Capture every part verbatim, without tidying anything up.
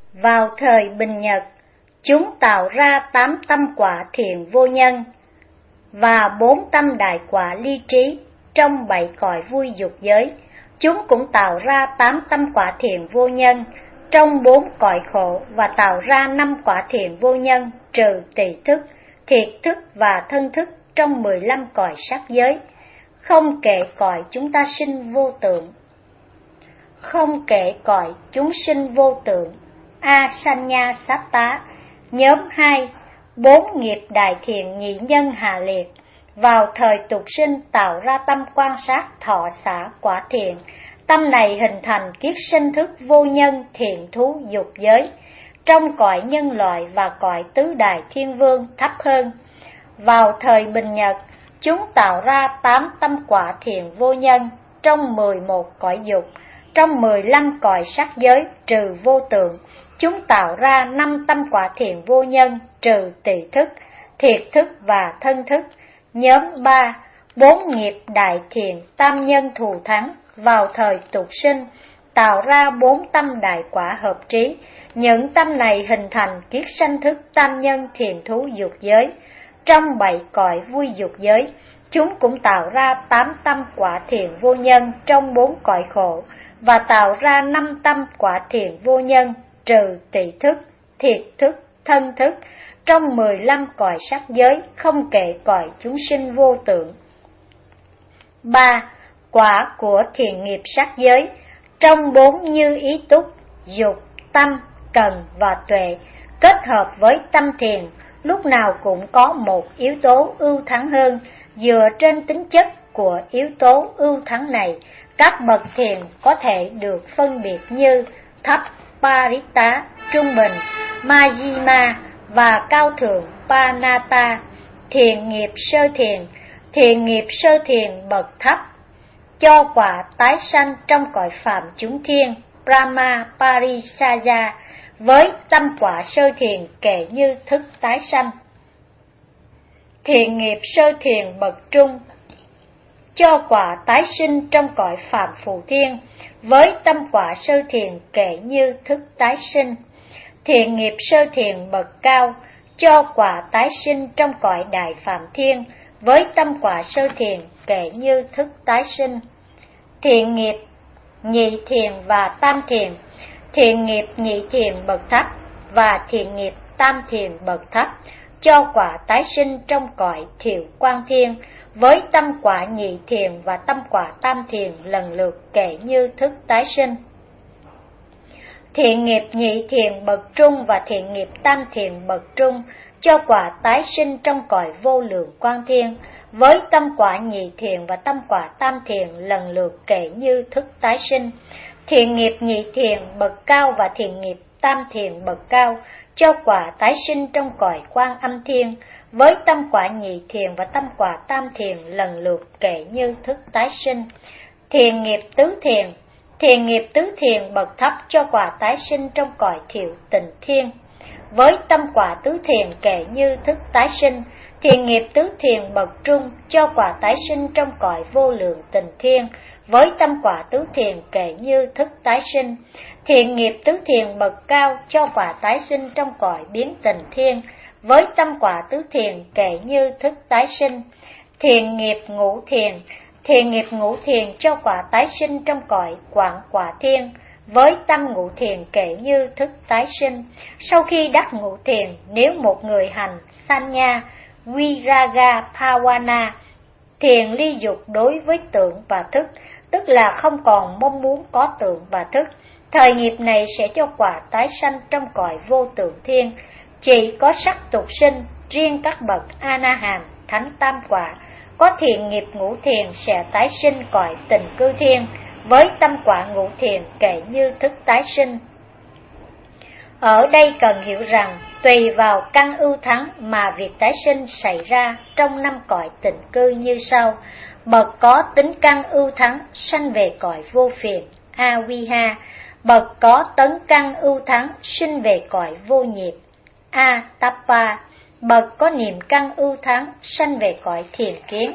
Vào thời Bình Nhật, chúng tạo ra tám tâm quả thiện vô nhân và bốn tâm đại quả ly trí trong bảy cõi vui dục giới. Chúng cũng tạo ra tám tâm quả thiện vô nhân trong bốn cõi khổ và tạo ra năm quả thiện vô nhân trừ tỳ thức, thiệt thức và thân thức trong mười lăm cõi sắc giới, không kể cõi chúng ta sinh vô tượng. Không kể cõi chúng sinh vô tượng. Asanya Satta. Nhóm hai. Bốn nghiệp đại thiện nhị nhân hạ liệt. Vào thời tục sinh tạo ra tâm quan sát thọ xả quả thiện. Tâm này hình thành kiết sinh thức vô nhân thiện thú dục giới, trong cõi nhân loại và cõi tứ đại thiên vương thấp hơn. Vào thời Bình Nhật, chúng tạo ra tám tâm quả thiện vô nhân trong mười một cõi dục, trong mười lăm cõi sắc giới trừ vô tượng. Chúng tạo ra năm tâm quả thiện vô nhân trừ tỳ thức, thiệt thức và thân thức. Nhóm ba. Bốn nghiệp đại thiện tam nhân thù thắng. Vào thời tục sinh tạo ra bốn tâm đại quả hợp trí. Những tâm này hình thành kiết sanh thức tam nhân thiện thú dục giới. Trong bảy cõi vui dục giới, chúng cũng tạo ra tám tâm quả thiện vô nhân trong bốn cõi khổ và tạo ra năm tâm quả thiện vô nhân trừ tỳ thức, thiệt thức, thân thức trong mười lăm cõi sắc giới, không kể cõi chúng sinh vô tượng. ba. Quả của thiện nghiệp sắc giới trong bốn như ý túc, dục, tâm, cần và tuệ, kết hợp với tâm thiền, lúc nào cũng có một yếu tố ưu thắng hơn. Dựa trên tính chất của yếu tố ưu thắng này, các bậc thiền có thể được phân biệt như thấp Parita, trung bình Majjhima và cao thượng Panata. Thiện nghiệp sơ thiền. Thiện nghiệp sơ thiền bậc thấp cho quả tái sanh trong cõi phạm chúng thiên Brahma Parisaya, với tâm quả sơ thiền kể như thức tái sanh. Thiện nghiệp sơ thiền bậc trung cho quả tái sinh trong cõi phạm phù thiên, với tâm quả sơ thiền kể như thức tái sinh. Thiện nghiệp sơ thiền bậc cao cho quả tái sinh trong cõi đại phạm thiên, với tâm quả sơ thiền kể như thức tái sinh. Thiện nghiệp nhị thiền và tam thiền. Thiện nghiệp nhị thiền bậc thấp và thiện nghiệp tam thiền bậc thấp cho quả tái sinh trong cõi thiệu quang thiên, với tâm quả nhị thiền và tâm quả tam thiền lần lượt kể như thức tái sinh. Thiện nghiệp nhị thiền bậc trung và thiện nghiệp tam thiền bậc trung cho quả tái sinh trong cõi vô lượng quang thiên, với tâm quả nhị thiền và tâm quả tam thiền lần lượt kể như thức tái sinh. Thiện nghiệp nhị thiền bậc cao và thiện nghiệp tam thiền bậc cao cho quả tái sinh trong cõi Quan Âm thiên, với tâm quả nhị thiền và tâm quả tam thiền lần lượt kể như thức tái sinh. Thiện nghiệp tứ thiền. Thiện nghiệp tứ thiền bậc thấp cho quả tái sinh trong cõi thiệu tịnh thiên, với tâm quả tứ thiền kể như thức tái sinh. Thiện nghiệp tứ thiền bậc trung cho quả tái sinh trong cõi vô lượng tịnh thiên, với tâm quả tứ thiền kể như thức tái sinh. Thiện nghiệp tứ thiền bậc cao cho quả tái sinh trong cõi biến tịnh thiên, với tâm quả tứ thiền kể như thức tái sinh. Thiện nghiệp ngũ thiền. Thiện nghiệp ngũ thiền cho quả tái sinh trong cõi quảng quả thiên, với tâm ngũ thiền kể như thức tái sinh. Sau khi đắc ngũ thiền, nếu một người hành sanya viraga bhavana, thiền ly dục đối với tượng và thức, tức là không còn mong muốn có tượng và thức, thời nghiệp này sẽ cho quả tái sanh trong cõi vô tượng thiên. Chỉ có sắc tục sinh, riêng các bậc A Na Hàm, thánh tam quả có thiện nghiệp ngũ thiền sẽ tái sinh cõi tình cư thiên, với tâm quả ngũ thiền kể như thức tái sinh. Ở đây cần hiểu rằng tùy vào căn ưu thắng mà việc tái sinh xảy ra trong năm cõi tịnh cư như sau. Bậc có tính căn ưu thắng sanh về cõi vô phiền Aviha. Bậc có tấn căn ưu thắng sinh về cõi vô nhiệt Atapa. Bậc có niệm căn ưu thắng sanh về cõi thiền kiến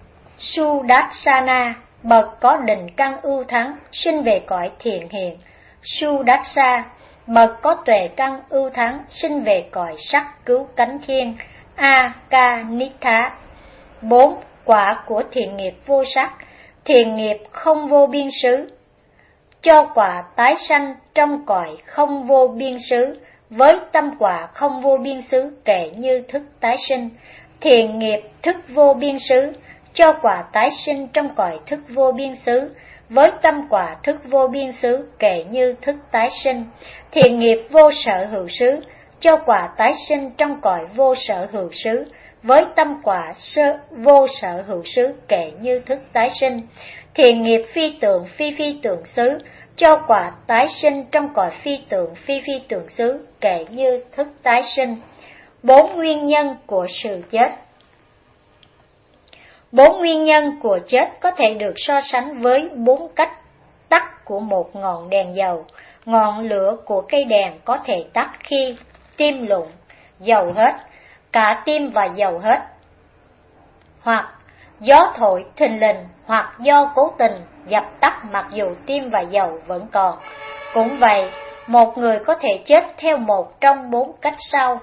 Sudassana. Bậc có định căn ưu thắng sinh về cõi thiện hiện Sudassá, bậc có tuệ căn ưu thắng, sinh về cõi sắc cứu cánh thiên, Akanitha. Bốn. Quả của thiện nghiệp vô sắc, thiện nghiệp không vô biên xứ, cho quả tái sanh trong cõi không vô biên xứ, với tâm quả không vô biên xứ kể như thức tái sinh. Thiện nghiệp thức vô biên xứ, cho quả tái sinh trong cõi thức vô biên xứ, với tâm quả thức vô biên xứ kể như thức tái sinh. Thiện nghiệp vô sở hữu xứ, cho quả tái sinh trong cõi vô sở hữu xứ, với tâm quả sơ, vô sở hữu xứ kể như thức tái sinh. Thiện nghiệp phi tượng phi phi tượng xứ, cho quả tái sinh trong cõi phi tượng phi phi tượng xứ kể như thức tái sinh. Bốn nguyên nhân của sự chết. Bốn nguyên nhân của chết có thể được so sánh với bốn cách tắt của một ngọn đèn dầu. Ngọn lửa của cây đèn có thể tắt khi tim lụng, dầu hết, cả tim và dầu hết, hoặc gió thổi thình lình, hoặc do cố tình dập tắt mặc dù tim và dầu vẫn còn. Cũng vậy, một người có thể chết theo một trong bốn cách sau.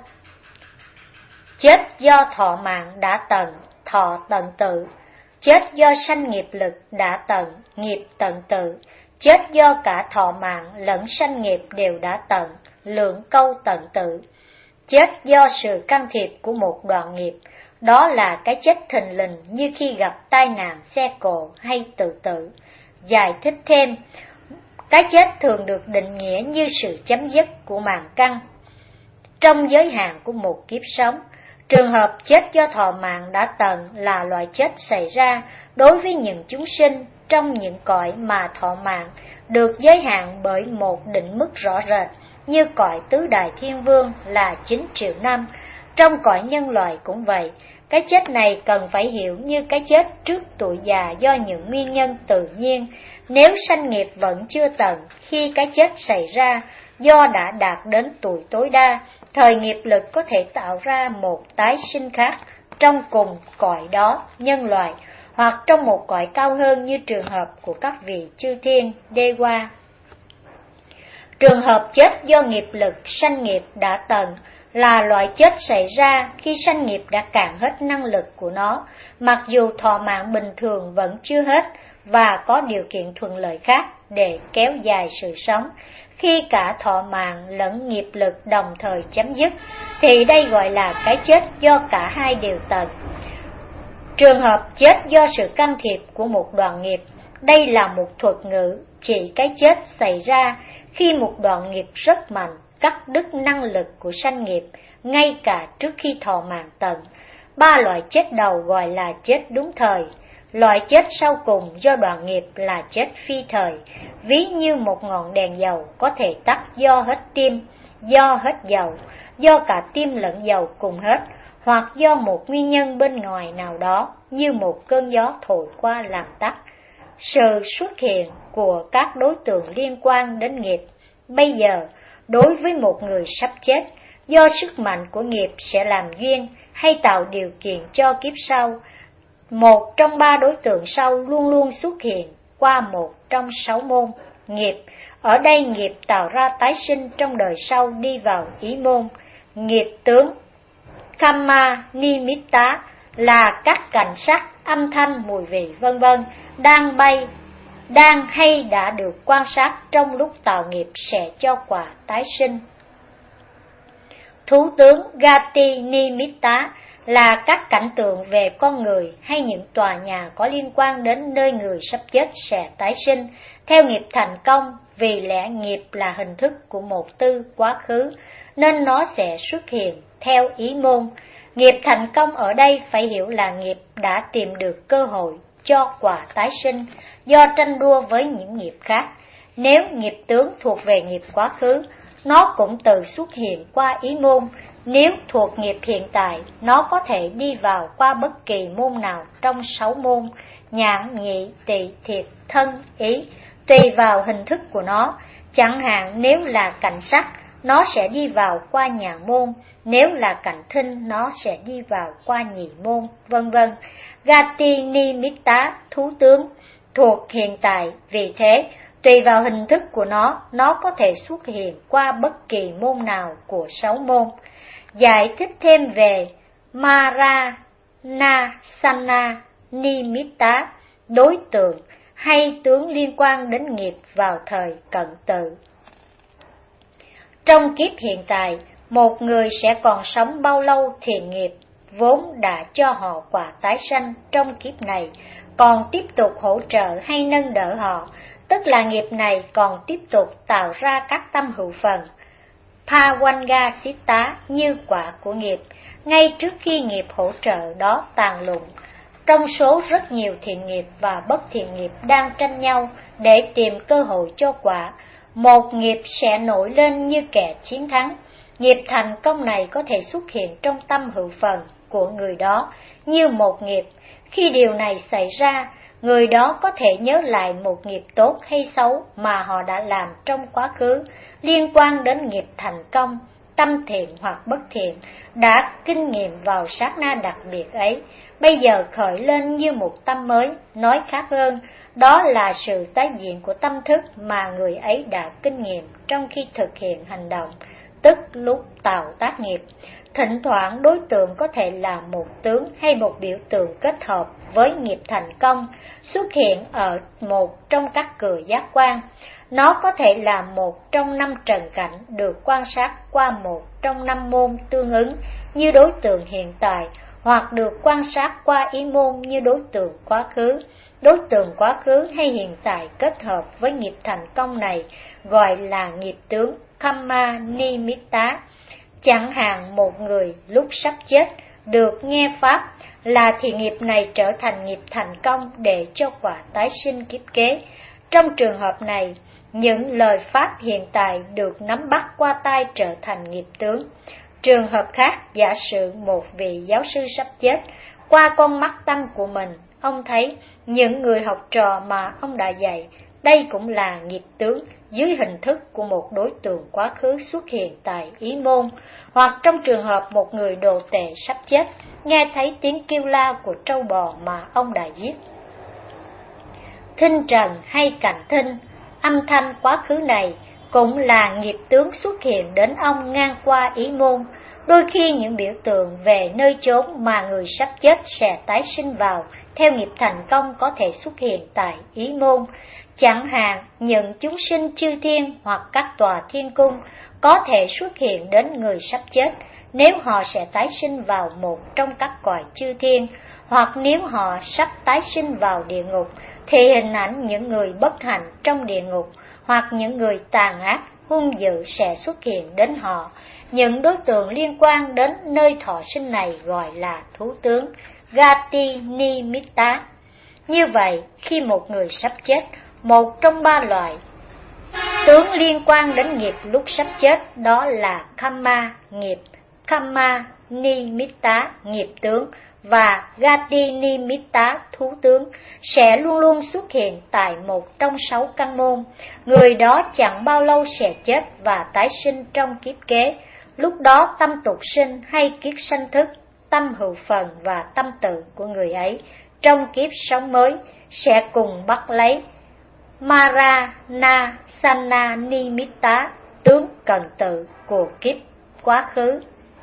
Chết do thọ mạng đã tận, thọ tận tự. Chết do sanh nghiệp lực đã tận, nghiệp tận tự. Chết do cả thọ mạng lẫn sanh nghiệp đều đã tận, lượng câu tận tự. Chết do sự can thiệp của một đoạn nghiệp, đó là cái chết thình lình như khi gặp tai nạn xe cộ hay tự tử. Giải thích thêm, cái chết thường được định nghĩa như sự chấm dứt của mạng căn trong giới hạn của một kiếp sống. Trường hợp chết do thọ mạng đã tận là loại chết xảy ra đối với những chúng sinh trong những cõi mà thọ mạng được giới hạn bởi một định mức rõ rệt, như cõi tứ đại thiên vương là chín triệu năm. Trong cõi nhân loại cũng vậy, cái chết này cần phải hiểu như cái chết trước tuổi già do những nguyên nhân tự nhiên. Nếu sanh nghiệp vẫn chưa tận, khi cái chết xảy ra, do đã đạt đến tuổi tối đa, thời nghiệp lực có thể tạo ra một tái sinh khác trong cùng cõi đó, nhân loại, hoặc trong một cõi cao hơn như trường hợp của các vị chư thiên, đê hoa. Trường hợp chết do nghiệp lực sanh nghiệp đã tận là loại chết xảy ra khi sanh nghiệp đã cạn hết năng lực của nó, mặc dù thọ mạng bình thường vẫn chưa hết và có điều kiện thuận lợi khác để kéo dài sự sống. Khi cả thọ mạng lẫn nghiệp lực đồng thời chấm dứt, thì đây gọi là cái chết do cả hai đều tận. Trường hợp chết do sự can thiệp của một đoạn nghiệp, đây là một thuật ngữ chỉ cái chết xảy ra khi một đoạn nghiệp rất mạnh cắt đứt năng lực của sanh nghiệp ngay cả trước khi thọ mạng tận. Ba loại chết đầu gọi là chết đúng thời. Loại chết sau cùng do đoạn nghiệp là chết phi thời, ví như một ngọn đèn dầu có thể tắt do hết tim, do hết dầu, do cả tim lẫn dầu cùng hết, hoặc do một nguyên nhân bên ngoài nào đó như một cơn gió thổi qua làm tắt. Sự xuất hiện của các đối tượng liên quan đến nghiệp. Bây giờ, đối với một người sắp chết, do sức mạnh của nghiệp sẽ làm duyên hay tạo điều kiện cho kiếp sau, một trong ba đối tượng sau luôn luôn xuất hiện qua một trong sáu môn nghiệp. Ở đây nghiệp tạo ra tái sinh trong đời sau đi vào ý môn. Nghiệp tướng Kamma Nimitta là các cảnh sắc, âm thanh, mùi vị vân vân đang bay, đang hay đã được quan sát trong lúc tạo nghiệp sẽ cho quả tái sinh. Thú tướng Gati Nimitta là các cảnh tượng về con người hay những tòa nhà có liên quan đến nơi người sắp chết sẽ tái sinh theo nghiệp thành công. Vì lẽ nghiệp là hình thức của một tư quá khứ nên nó sẽ xuất hiện theo ý môn. Nghiệp thành công ở đây phải hiểu là nghiệp đã tìm được cơ hội cho quả tái sinh do tranh đua với những nghiệp khác. Nếu nghiệp tướng thuộc về nghiệp quá khứ, nó cũng tự xuất hiện qua ý môn. Nếu thuộc nghiệp hiện tại, nó có thể đi vào qua bất kỳ môn nào trong sáu môn: nhãn, nhị, tỳ, thiệt, thân, ý, tùy vào hình thức của nó. Chẳng hạn nếu là cảnh sắc, nó sẽ đi vào qua nhãn môn; nếu là cảnh thinh, nó sẽ đi vào qua nhị môn, vân vân. Gati Nimitta, thú tướng, thuộc hiện tại, vì thế Tùy vào hình thức của nó, nó có thể xuất hiện qua bất kỳ môn nào của sáu môn. Giải thích thêm về Maranasana Nimitta, đối tượng hay tướng liên quan đến nghiệp vào thời cận tử. Trong kiếp hiện tại, một người sẽ còn sống bao lâu thì nghiệp vốn đã cho họ quả tái sanh trong kiếp này, còn tiếp tục hỗ trợ hay nâng đỡ họ, tức là nghiệp này còn tiếp tục tạo ra các tâm hữu phần Pavanga Sitta như quả của nghiệp, ngay trước khi nghiệp hỗ trợ đó tàn lụi. Trong số rất nhiều thiện nghiệp và bất thiện nghiệp đang tranh nhau để tìm cơ hội cho quả, một nghiệp sẽ nổi lên như kẻ chiến thắng. Nghiệp thành công này có thể xuất hiện trong tâm hữu phần của người đó như một nghiệp. Khi điều này xảy ra, người đó có thể nhớ lại một nghiệp tốt hay xấu mà họ đã làm trong quá khứ, liên quan đến nghiệp thành công, tâm thiện hoặc bất thiện, đã kinh nghiệm vào sát na đặc biệt ấy, bây giờ khởi lên như một tâm mới. Nói khác hơn, đó là sự tái diễn của tâm thức mà người ấy đã kinh nghiệm trong khi thực hiện hành động, tức lúc tạo tác nghiệp. Thỉnh thoảng đối tượng có thể là một tướng hay một biểu tượng kết hợp với nghiệp thành công, xuất hiện ở một trong các cửa giác quan. Nó có thể là một trong năm trần cảnh được quan sát qua một trong năm môn tương ứng như đối tượng hiện tại, hoặc được quan sát qua ý môn như đối tượng quá khứ. Đối tượng quá khứ hay hiện tại kết hợp với nghiệp thành công này gọi là nghiệp tướng Kamma Nimitta. Chẳng hạn một người lúc sắp chết được nghe Pháp là thì nghiệp này trở thành nghiệp thành công để cho quả tái sinh kiếp kế. Trong trường hợp này, những lời Pháp hiện tại được nắm bắt qua tai trở thành nghiệp tướng. Trường hợp khác, giả sử một vị giáo sư sắp chết, qua con mắt tâm của mình, ông thấy những người học trò mà ông đã dạy, đây cũng là nghiệp tướng dưới hình thức của một đối tượng quá khứ xuất hiện tại ý môn. Hoặc trong trường hợp một người đồ tể sắp chết, nghe thấy tiếng kêu la của trâu bò mà ông đã giết. Thinh trần hay cảnh thinh, âm thanh quá khứ này cũng là nghiệp tướng xuất hiện đến ông ngang qua ý môn. Đôi khi những biểu tượng về nơi chốn mà người sắp chết sẽ tái sinh vào theo nghiệp thành công có thể xuất hiện tại ý môn. Chẳng hạn những chúng sinh chư thiên hoặc các tòa thiên cung có thể xuất hiện đến người sắp chết nếu họ sẽ tái sinh vào một trong các cõi chư thiên, hoặc nếu họ sắp tái sinh vào địa ngục thì hình ảnh những người bất hạnh trong địa ngục hoặc những người tàn ác hung dữ sẽ xuất hiện đến họ. Những đối tượng liên quan đến nơi thọ sinh này gọi là thú tướng Gati Nimitta. Như vậy, khi một người sắp chết, một trong ba loại tướng liên quan đến nghiệp lúc sắp chết đó là Kamma nghiệp, Kamma Nimitta nghiệp tướng và Gati Nimitta thú tướng sẽ luôn luôn xuất hiện tại một trong sáu căn môn. Người đó chẳng bao lâu sẽ chết và tái sinh trong kiếp kế. Lúc đó tâm tục sinh hay kiếp sanh thức, tâm hữu phần và tâm tự của người ấy trong kiếp sống mới sẽ cùng bắt lấy Maranasana Nimitta, tướng cần tự của kiếp quá khứ.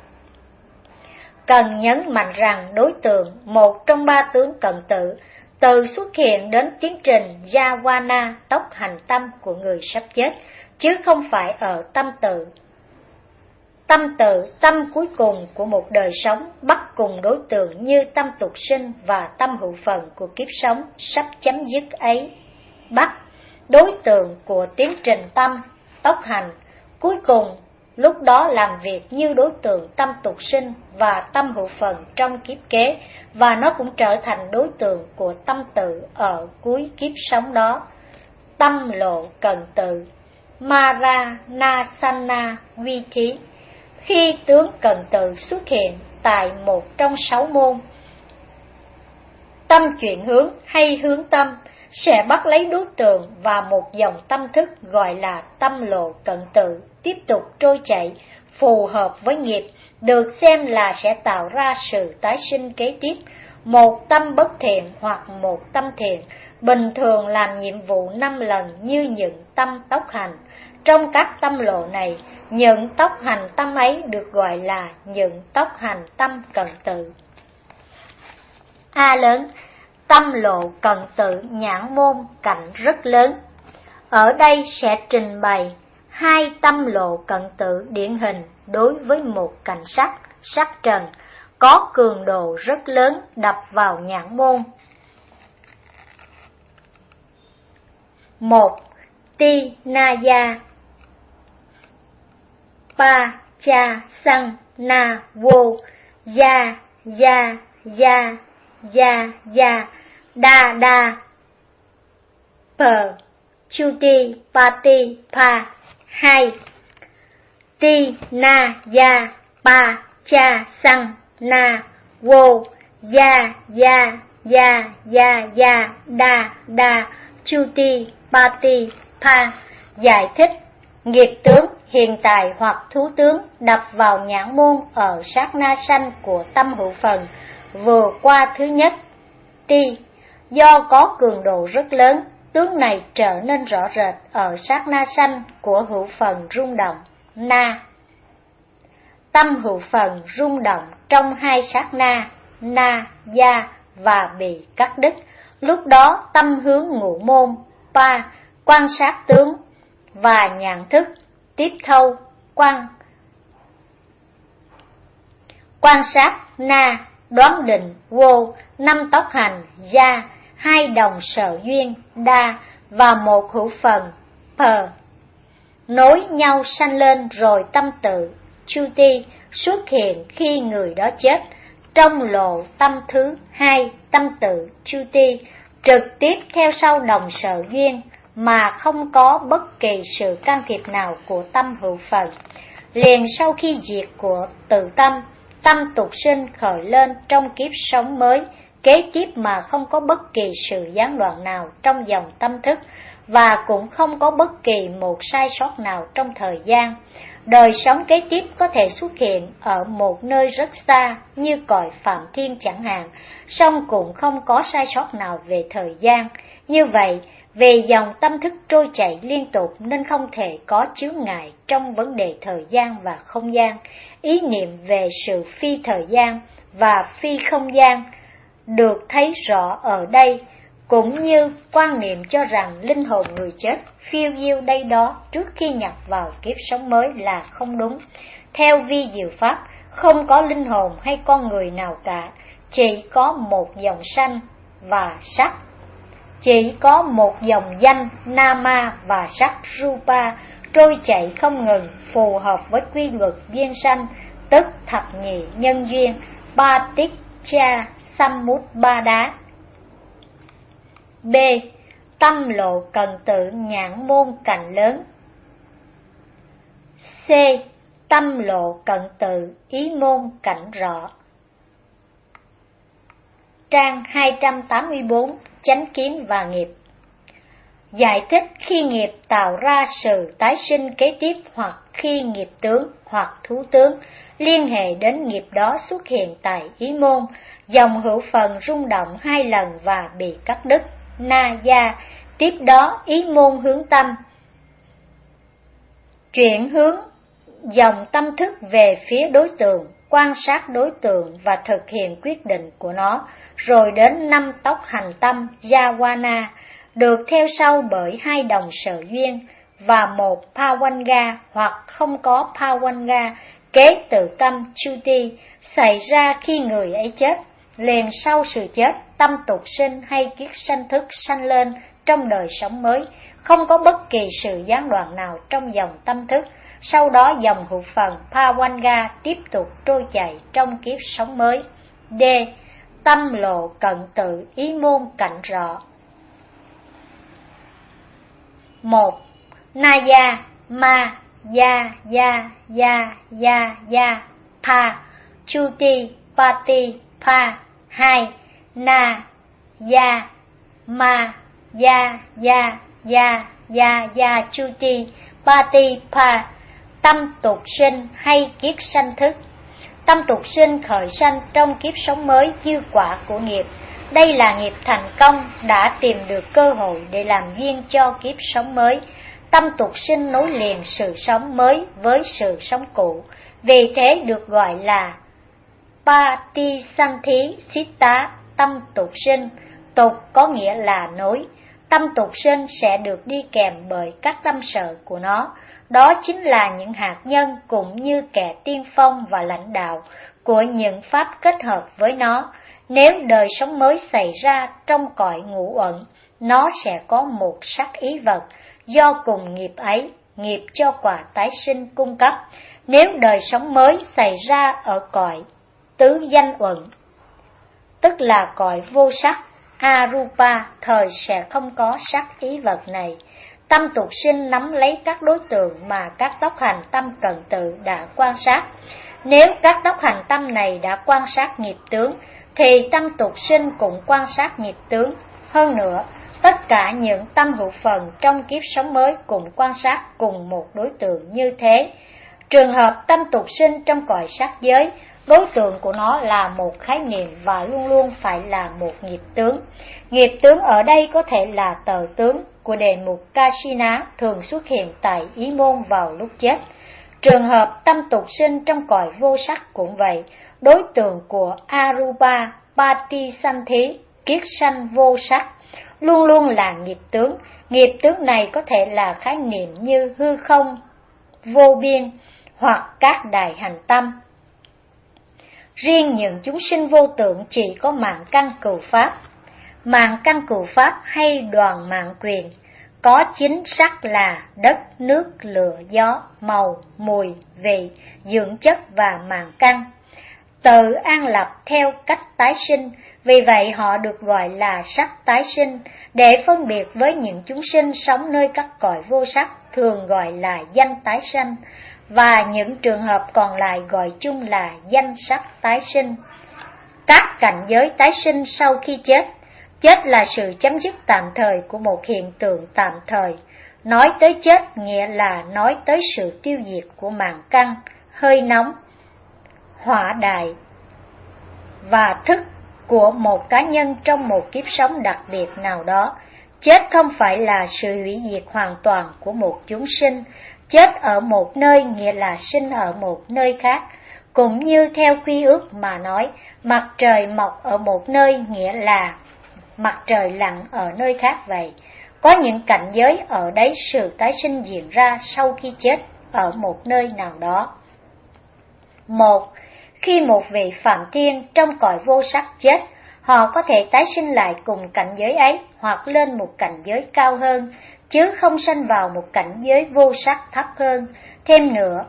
Cần nhấn mạnh rằng đối tượng một trong ba tướng cận tự từ xuất hiện đến tiến trình Javana tốc hành tâm của người sắp chết, chứ không phải ở tâm tự. Tâm tự, tâm cuối cùng của một đời sống, bắt cùng đối tượng như tâm tục sinh và tâm hữu phần của kiếp sống sắp chấm dứt ấy. Bắt đối tượng của tiến trình tâm, tốc hành, cuối cùng lúc đó làm việc như đối tượng tâm tục sinh và tâm hữu phần trong kiếp kế, và nó cũng trở thành đối tượng của tâm tự ở cuối kiếp sống đó. Tâm lộ cần tự, Maranasana vi thí. Khi tướng cần tự xuất hiện tại một trong sáu môn, tâm chuyển hướng hay hướng tâm sẽ bắt lấy đối tượng và một dòng tâm thức gọi là tâm lộ cận tự tiếp tục trôi chảy, phù hợp với nghiệp, được xem là sẽ tạo ra sự tái sinh kế tiếp. một tâm bất thiện hoặc một tâm thiện, bình thường làm nhiệm vụ năm lần như những tâm tốc hành. Trong các tâm lộ này, những tốc hành tâm ấy được gọi là những tốc hành tâm cận tự. A lớn, tâm lộ cận tự nhãn môn cảnh rất lớn. Ở đây sẽ trình bày hai tâm lộ cận tự điển hình đối với một cảnh sắc, sắc trần, có cường độ rất lớn đập vào nhãn môn. Một. Ti na ya pa cha sang na vô ya ya ya ya ya da da per chuti pati pa. Hai. Ti na ya pa cha sang na vô ya ya ya ya ya da da chuti pati pa. Giải thích: nghiệp tướng hiện tại hoặc thú tướng đập vào nhãn môn ở sát na sanh của tâm hữu phần vừa qua thứ nhất. Ti, do có cường độ rất lớn, tướng này trở nên rõ rệt ở sát na sanh của hữu phần rung động. Na, tâm hữu phần rung động trong hai sát na, na, ya và bị cắt đứt. Lúc đó tâm hướng ngũ môn, pa, quan sát tướng và nhãn thức, tiếp thâu, quan, quan sát, na, đoán định, vô, năm tốc hành, ya, hai đồng sở duyên, đa và một hữu phần, pờ, nối nhau sanh lên rồi tâm tự, chuti, xuất hiện khi người đó chết. Trong lộ tâm thứ hai, tâm tự, chuti, trực tiếp theo sau đồng sở duyên mà không có bất kỳ sự can thiệp nào của tâm hữu phần. Liền sau khi diệt của tự tâm, tâm tục sinh khởi lên trong kiếp sống mới, kế tiếp mà không có bất kỳ sự gián đoạn nào trong dòng tâm thức, và cũng không có bất kỳ một sai sót nào trong thời gian. Đời sống kế tiếp có thể xuất hiện ở một nơi rất xa như cõi Phạm Thiên chẳng hạn, song cũng không có sai sót nào về thời gian. Như vậy, vì dòng tâm thức trôi chảy liên tục nên không thể có chướng ngại trong vấn đề thời gian và không gian. Ý niệm về sự phi thời gian và phi không gian được thấy rõ ở đây, cũng như quan niệm cho rằng linh hồn người chết phiêu diêu đây đó trước khi nhập vào kiếp sống mới là không đúng. Theo vi diệu pháp, không có linh hồn hay con người nào cả, chỉ có một dòng sanh và sắc. Chỉ có một dòng danh Nama và sắc Rupa trôi chảy không ngừng, phù hợp với quy luật duyên sanh, tức thập nhị nhân duyên, ba tích cha sammut ba đá. B. Tâm lộ cần tự nhãn môn cảnh lớn. C. Tâm lộ cận tự ý môn cảnh rõ. Trang hai trăm tám mươi bốn, Chánh kiến và nghiệp. Giải thích: khi nghiệp tạo ra sự tái sinh kế tiếp, hoặc khi nghiệp tướng hoặc thú tướng liên hệ đến nghiệp đó xuất hiện tại ý môn, dòng hữu phần rung động hai lần và bị cắt đứt. Na ya, tiếp đó ý môn hướng tâm, chuyển hướng dòng tâm thức về phía đối tượng, quan sát đối tượng và thực hiện quyết định của nó, rồi đến năm tốc hành tâm Yawana, được theo sau bởi hai đồng sở duyên và một Pawanga hoặc không có Pawanga, kế tự tâm Chuti, xảy ra khi người ấy chết. Liền sau sự chết, tâm tục sinh hay kiết sanh thức sanh lên trong đời sống mới, không có bất kỳ sự gián đoạn nào trong dòng tâm thức. Sau đó dòng hữu phần Pawanga tiếp tục trôi chảy trong kiếp sống mới. D. Tâm lộ cận tự ý môn cảnh rõ. Một. Naya, ma, ya, ya, ya, ya, ya, pa, chuti, pati, pa. Hai. Na, ya, ma, ya, ya, ya, ya, ya, chuti, pati, pa. Tâm tục sinh hay kiết sanh thức. Tâm tục sinh khởi sanh trong kiếp sống mới như quả của nghiệp. Đây là nghiệp thành công, đã tìm được cơ hội để làm duyên cho kiếp sống mới. Tâm tục sinh nối liền sự sống mới với sự sống cũ, vì thế được gọi là Patisanthi-sitta, tâm tục sinh. Tục có nghĩa là nối. Tâm tục sinh sẽ được đi kèm bởi các tâm sở của nó. Đó chính là những hạt nhân cũng như kẻ tiên phong và lãnh đạo của những pháp kết hợp với nó. Nếu đời sống mới xảy ra trong cõi ngũ uẩn, nó sẽ có một sắc ý vật do cùng nghiệp ấy, nghiệp cho quả tái sinh cung cấp. Nếu đời sống mới xảy ra ở cõi tứ danh uẩn, tức là cõi vô sắc, Arupa, thời sẽ không có sắc ý vật này. Tâm tục sinh nắm lấy các đối tượng mà các tốc hành tâm cận tự đã quan sát. Nếu các tốc hành tâm này đã quan sát nghiệp tướng, thì tâm tục sinh cũng quan sát nghiệp tướng. Hơn nữa, tất cả những tâm hữu phần trong kiếp sống mới cũng quan sát cùng một đối tượng như thế. Trường hợp tâm tục sinh trong cõi sắc giới, đối tượng của nó là một khái niệm và luôn luôn phải là một nghiệp tướng. Nghiệp tướng ở đây có thể là tờ tướng của đề mục Kasina thường xuất hiện tại Ý môn vào lúc chết. Trường hợp tâm tục sinh trong cõi vô sắc cũng vậy, đối tượng của Arupa Patisanthi, kiết sanh vô sắc, luôn luôn là nghiệp tướng. Nghiệp tướng này có thể là khái niệm như hư không, vô biên hoặc các đại hành tâm. Riêng những chúng sinh vô tượng chỉ có mạng căn cừu pháp. Mạng căn cừu pháp hay đoàn mạng quyền có chính sắc là đất, nước, lửa, gió, màu, mùi, vị, dưỡng chất và mạng căn, tự an lập theo cách tái sinh. Vì vậy họ được gọi là sắc tái sinh, để phân biệt với những chúng sinh sống nơi các cõi vô sắc thường gọi là danh tái sanh, và những trường hợp còn lại gọi chung là danh sắc tái sinh. Các cảnh giới tái sinh sau khi chết. Chết là sự chấm dứt tạm thời của một hiện tượng tạm thời. Nói tới chết nghĩa là nói tới sự tiêu diệt của mạng căn, hơi nóng, hỏa đại và thức của một cá nhân trong một kiếp sống đặc biệt nào đó. Chết không phải là sự hủy diệt hoàn toàn của một chúng sinh. Chết ở một nơi nghĩa là sinh ở một nơi khác. Cũng như theo quy ước mà nói, mặt trời mọc ở một nơi nghĩa là mặt trời lặn ở nơi khác vậy. Có những cảnh giới ở đấy sự tái sinh diễn ra sau khi chết ở một nơi nào đó. Một, khi một vị phạm thiên trong cõi vô sắc chết, họ có thể tái sinh lại cùng cảnh giới ấy hoặc lên một cảnh giới cao hơn, chứ không sanh vào một cảnh giới vô sắc thấp hơn. Thêm nữa,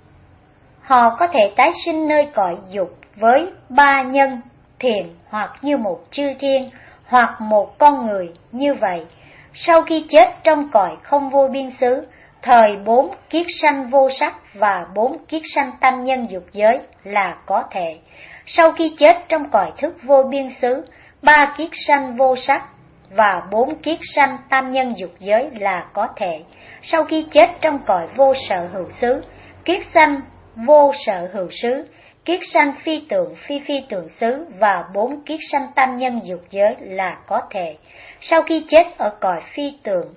họ có thể tái sinh nơi cõi dục với ba nhân, thiện hoặc như một chư thiên, hoặc một con người như vậy. Sau khi chết trong cõi không vô biên xứ, thời bốn kiết sanh vô sắc và bốn kiết sanh tam nhân dục giới là có thể. Sau khi chết trong cõi thức vô biên xứ, ba kiết sanh vô sắc và bốn kiết sanh tam nhân dục giới là có thể. Sau khi chết trong cõi vô sở hữu xứ, kiết sanh vô sở hữu xứ, kiết sanh phi tượng phi phi tượng xứ và bốn kiết sanh tam nhân dục giới là có thể. Sau khi chết ở cõi phi tượng,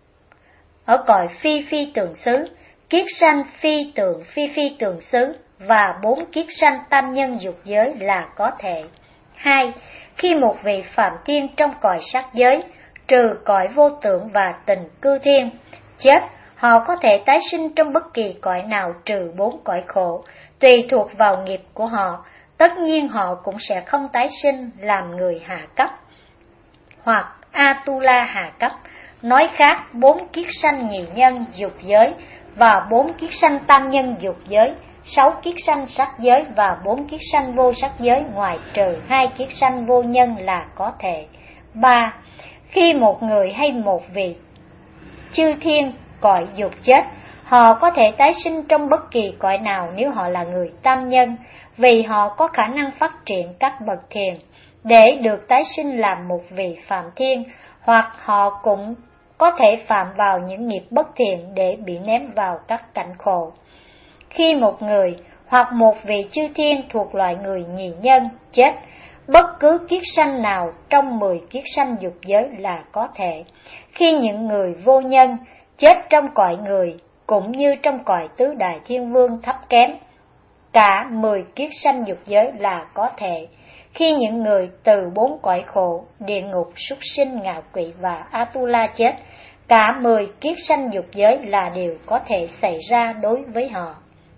ở cõi phi phi tượng xứ, kiết sanh phi tượng phi phi tượng xứ và bốn kiết sanh tam nhân dục giới là có thể. Hai, khi một vị phạm thiên trong cõi sắc giới, trừ cõi vô tượng và tình cư thiên, chết, họ có thể tái sinh trong bất kỳ cõi nào trừ bốn cõi khổ, tùy thuộc vào nghiệp của họ. Tất nhiên họ cũng sẽ không tái sinh làm người hạ cấp hoặc Atula hạ cấp. Nói khác, bốn kiết sanh nhị nhân dục giới và bốn kiết sanh tam nhân dục giới, sáu kiết sanh sắc giới và bốn kiết sanh vô sắc giới ngoại trừ hai kiết sanh vô nhân là có thể. Ba, khi một người hay một vị chư thiên cõi dục chết, họ có thể tái sinh trong bất kỳ cõi nào nếu họ là người tam nhân, vì họ có khả năng phát triển các bậc thiền để được tái sinh làm một vị phạm thiên, hoặc họ cũng có thể phạm vào những nghiệp bất thiện để bị ném vào các cảnh khổ. Khi một người hoặc một vị chư thiên thuộc loại người nhì nhân chết, bất cứ kiết sanh nào trong mười kiết sanh dục giới là có thể. Khi những người vô nhân chết trong cõi người cũng như trong cõi tứ đại thiên vương thấp kém, cả mười kiết sanh dục giới là có thể. Khi những người từ bốn cõi khổ, địa ngục, súc sinh, ngạ quỷ và Atula chết, cả mười kiết sanh dục giới là điều có thể xảy ra đối với họ.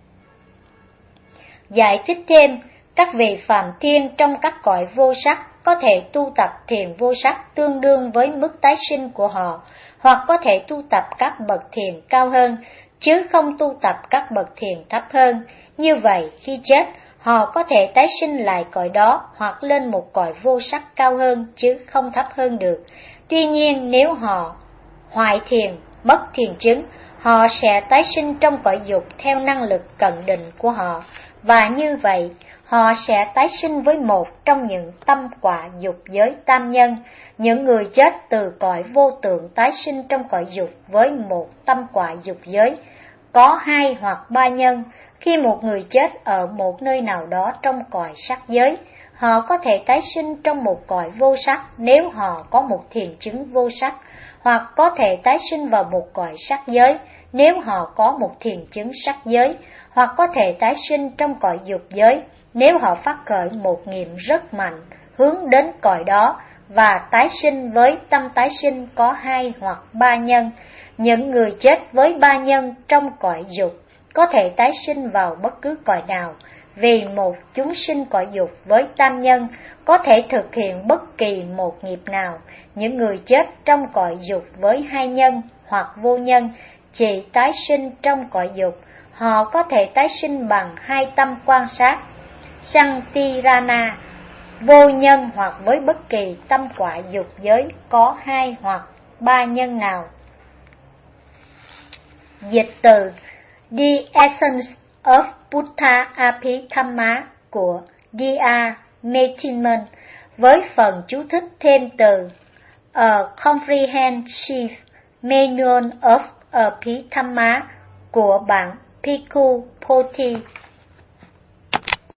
Giải thích thêm, các vị phạm thiên trong các cõi vô sắc có thể tu tập thiền vô sắc tương đương với mức tái sinh của họ, hoặc có thể tu tập các bậc thiền cao hơn, chứ không tu tập các bậc thiền thấp hơn. Như vậy, khi chết, họ có thể tái sinh lại cõi đó hoặc lên một cõi vô sắc cao hơn chứ không thấp hơn được. Tuy nhiên, nếu họ hoại thiền, mất thiền chứng, họ sẽ tái sinh trong cõi dục theo năng lực cận định của họ, và như vậy, họ sẽ tái sinh với một trong những tâm quả dục giới tam nhân. Những người chết từ cõi vô tượng tái sinh trong cõi dục với một tâm quả dục giới, có hai hoặc ba nhân. Khi một người chết ở một nơi nào đó trong cõi sắc giới, họ có thể tái sinh trong một cõi vô sắc nếu họ có một thiền chứng vô sắc, hoặc có thể tái sinh vào một cõi sắc giới nếu họ có một thiền chứng sắc giới, hoặc có thể tái sinh trong cõi dục giới nếu họ phát khởi một nghiệp rất mạnh hướng đến cõi đó và tái sinh với tâm tái sinh có hai hoặc ba nhân. Những người chết với ba nhân trong cõi dục có thể tái sinh vào bất cứ cõi nào, vì một chúng sinh cõi dục với tam nhân có thể thực hiện bất kỳ một nghiệp nào. Những người chết trong cõi dục với hai nhân hoặc vô nhân chỉ tái sinh trong cõi dục, họ có thể tái sinh bằng hai tâm quan sát Santirana, vô nhân hoặc với bất kỳ tâm quả dục giới có hai hoặc ba nhân nào. Dịch từ The Essence of Buddha Abhidhamma của đê rờ. Meitman với phần chú thích thêm từ A Comprehensive Manual of Abhidhamma của bản Bhikkhu Poti.